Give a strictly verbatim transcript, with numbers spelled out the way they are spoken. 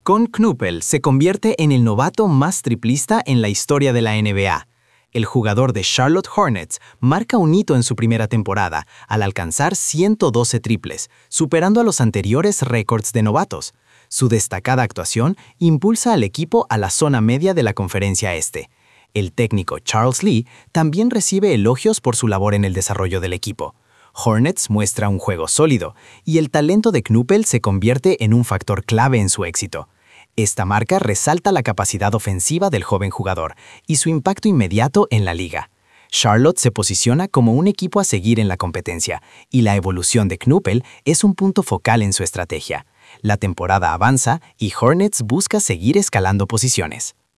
Con Knuppel se convierte en el novato más triplista en la historia de la N B A. El jugador de Charlotte Hornets marca un hito en su primera temporada al alcanzar ciento doce triples, superando a los anteriores récords de novatos. Su destacada actuación impulsa al equipo a la zona media de la Conferencia Este. El técnico Charles Lee también recibe elogios por su labor en el desarrollo del equipo. Hornets muestra un juego sólido y el talento de Knuppel se convierte en un factor clave en su éxito. Esta marca resalta la capacidad ofensiva del joven jugador y su impacto inmediato en la liga. Charlotte se posiciona como un equipo a seguir en la competencia y la evolución de Knuppel es un punto focal en su estrategia. La temporada avanza y Hornets busca seguir escalando posiciones.